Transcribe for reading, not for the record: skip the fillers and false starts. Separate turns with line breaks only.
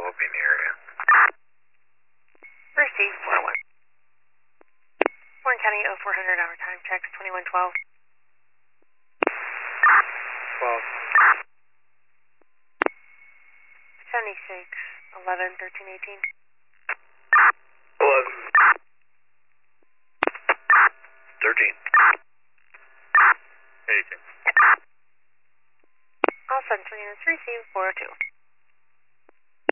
will be in the area.
Received. 101. Warren County 0400 hour time checks 2112.
12.
76, 11, 13, 18.
11. 13. 18.
All Central units received 402.